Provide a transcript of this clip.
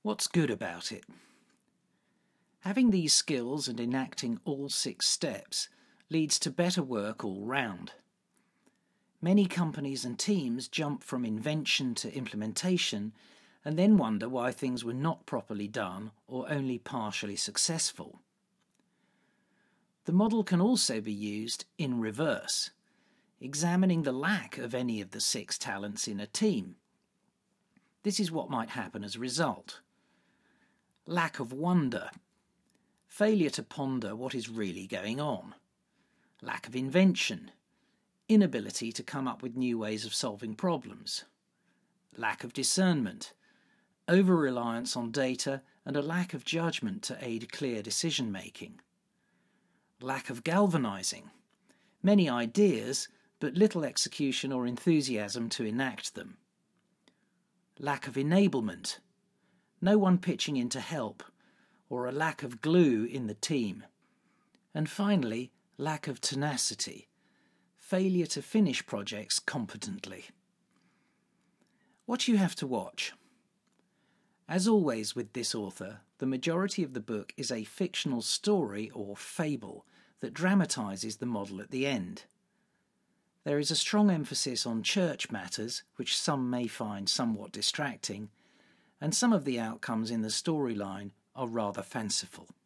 What's good about it? Having these skills and enacting all 6 steps leads to better work all round. Many companies and teams jump from invention to implementation and then wonder why things were not properly done or only partially successful. The model can also be used in reverse, examining the lack of any of the 6 talents in a team. This is what might happen as a result. Lack of wonder. Failure to ponder what is really going on. Lack of invention. Inability to come up with new ways of solving problems. Lack of discernment. Over-reliance on data and a lack of judgment to aid clear decision-making. Lack of galvanizing. Many ideas, but little execution or enthusiasm to enact them. Lack of enablement. No one pitching in to help, or a lack of glue in the team. And finally, lack of tenacity. Failure to finish projects competently. What you have to watch. As always with this author, the majority of the book is a fictional story or fable that dramatises the model at the end. There is a strong emphasis on church matters, which some may find somewhat distracting, and some of the outcomes in the storyline are rather fanciful.